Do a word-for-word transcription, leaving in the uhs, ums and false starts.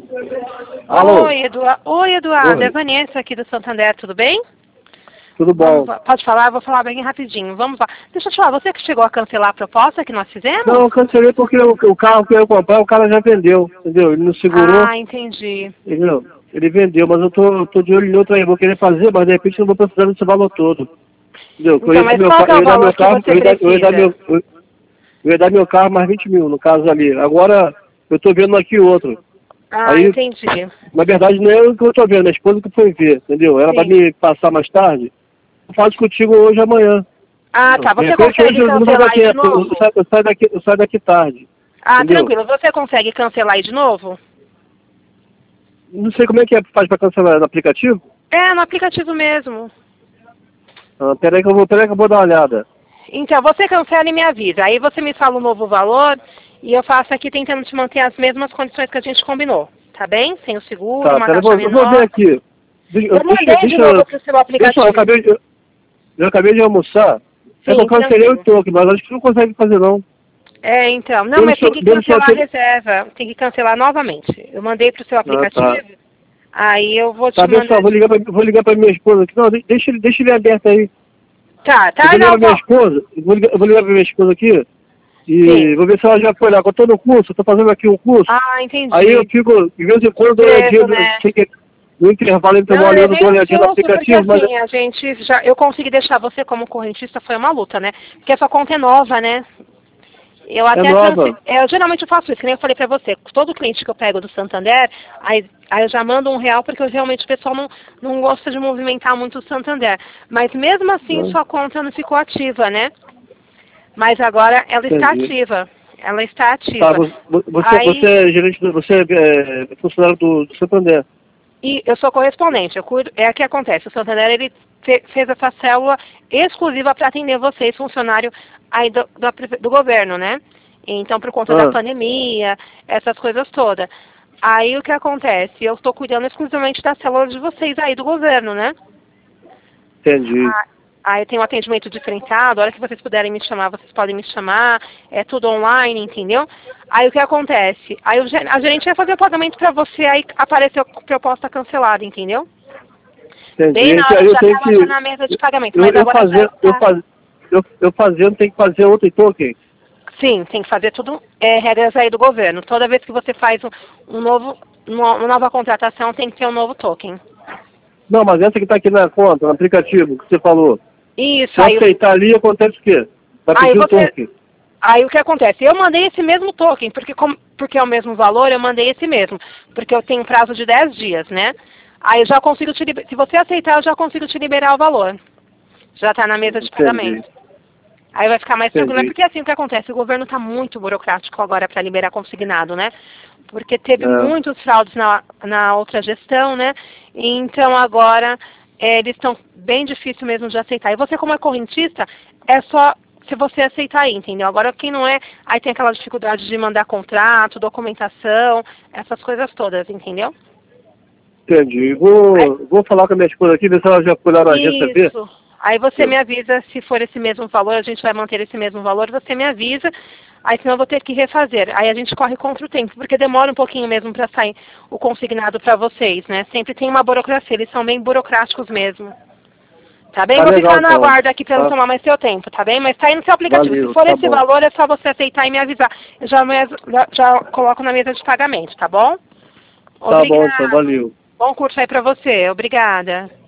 Alô? Oi, Eduardo. Oi, Eduardo. Oi. É Vanessa aqui do Santander, tudo bem? Tudo bom? Vamos, pode falar? Eu vou falar bem rapidinho. Vamos lá. Deixa eu te falar, você que chegou a cancelar a proposta que nós fizemos? Não, eu cancelei porque o, o carro que eu ia comprar, o cara já vendeu, entendeu? Ele não segurou, Ah, entendi. entendeu? Ele vendeu, mas eu tô, tô de olho em outro aí, vou querer fazer, mas de repente eu não vou precisar desse valor todo. Entendeu? Eu Então, ia, mas meu, qual ca- que é eu o ia dar meu valor que carro, você eu ia dar, eu ia dar meu, precisa? eu, eu ia dar meu carro mais vinte mil, no caso ali. Agora, eu tô vendo aqui outro. Ah, Aí, entendi. na verdade, não é o que eu tô vendo, é a esposa que foi ver, entendeu? Ela vai Sim. me passar mais tarde. Eu faço contigo hoje ou amanhã. Ah, tá. De Você repente hoje consegue eu não vai dar cancelar aí de tempo, eu novo? saio, eu saio daqui, eu saio daqui tarde, Ah, entendeu? tranquilo. Você consegue cancelar aí de novo? Não sei como é que é, faz pra cancelar no aplicativo? É, no aplicativo mesmo. Ah, peraí que eu vou, peraí que eu vou dar uma olhada. Então, você cancela e me avisa. Aí você me fala o novo valor e eu faço aqui tentando te manter as mesmas condições que a gente combinou. Tá bem? Sem o seguro, Tá, uma peraí, eu taxa vou, eu vou ver menor. aqui. Deixa, Eu deixa, mandei de deixa, novo pro seu deixa eu, aplicativo. acabei de, eu acabei de almoçar. É que eu Sim, cancelei o tranquilo. toque, mas acho que não consegue fazer não. É, então. Não, Mesmo mas se tem eu, que mesmo se eu cancelar a ter... reserva. Tem que cancelar novamente. Eu mandei pro seu Ah, tá. aplicativo. Aí eu vou Tá, te pessoal, mandar. vou ligar pra, vou ligar pra minha esposa aqui. Não, de- deixa, ele- deixa ele aberto aí. Tá, Eu tá, vou ligar não, pra minha vou. esposa, eu vou ligar, eu vou ligar pra minha esposa aqui e Sim. vou ver se ela já foi lá. Eu tô no curso, eu tô fazendo aqui um curso. Ah, Aí eu entendi. fico, de vez em quando, eu dou uma olhadinha, Preso, no, né? sei que no intervalo entre uma Não, eu hora e outra, eu levei dou uma um olhadinha no susto porque aplicativo, mas assim, a gente já, eu consegui deixar você como correntista, foi uma luta, né? Porque essa conta é nova, né? Eu é até nova. cance... eu geralmente eu faço isso, que nem eu falei pra você, todo cliente que eu pego do Santander, aí, aí eu já mando um real porque eu, realmente o pessoal não, não gosta de movimentar muito o Santander. Mas mesmo assim Né? sua conta não ficou ativa, né? Mas agora ela está Entendi. ativa. Ela está Tá, ativa. vo- você, você Aí é gerente, do, você é, é funcionário do, do Santander. E eu sou correspondente, eu cuido, é o que acontece. O Santander ele fe, fez essa célula exclusiva para atender vocês, funcionário aí do, do, do governo, né? Então, por conta da Ah, pandemia, essas coisas todas. Aí o que acontece? Eu estou cuidando exclusivamente da célula de vocês aí do governo, né? entendi. Ah, Aí eu tenho um atendimento diferenciado, a hora que vocês puderem me chamar, vocês podem me chamar, é tudo online, entendeu? Aí o que acontece? Aí o gen- a gerente vai fazer o pagamento para você, aí apareceu a proposta cancelada, entendeu? Entendi. Bem na Então, hora, aí eu já tenho estava já que. na mesa de pagamento, Eu, mas eu agora já fazendo, eu, está. faz, eu, eu fazendo, tem que fazer outro token. Sim, tem que fazer tudo, é, regras aí do governo. Toda vez que você faz um, um novo, uma uma nova contratação, tem que ter um novo token. Não, mas essa que está aqui na conta, no aplicativo que você falou. Isso, Se eu aí, aceitar ali, acontece o quê? Vai aí pedir o você. token. Aí o que acontece? Eu mandei esse mesmo token, porque, como, porque é o mesmo valor, eu mandei esse mesmo. Porque eu tenho um prazo de dez dias, né? Aí eu já consigo te liber... Se você aceitar, eu já consigo te liberar o valor. Já está na mesa de Entendi, pagamento. Aí vai ficar mais tranquilo. É entendi. porque assim o que acontece? O governo está muito burocrático agora para liberar consignado, né? Porque teve É, muitos fraudes na, na outra gestão, né? Então agora é, eles estão bem difícil mesmo de aceitar. E você, como é correntista, é só se você aceitar aí, entendeu? Agora quem não é, aí tem aquela dificuldade de mandar contrato, documentação, essas coisas todas, entendeu? entendi. Aí, Vou, vou falar com a minha esposa aqui, ver se ela já foi lá na agência ver. isso. Aí você me avisa se for esse mesmo valor, a gente vai manter esse mesmo valor, você me avisa, aí senão eu vou ter que refazer. Aí a gente corre contra o tempo, porque demora um pouquinho mesmo para sair o consignado para vocês, né? Sempre tem uma burocracia, eles são bem burocráticos mesmo. Tá bem? Tá Vou legal ficar na então. guarda aqui para não Tá? tomar mais seu tempo, tá bem? Mas tá aí no seu aplicativo. Se Valeu, for tá esse bom. valor, é só você aceitar e me avisar. Eu já, mes- já, já coloco na mesa de pagamento, tá bom? Tá bom então, Obrigada. valeu. Bom curso aí para você. Obrigada.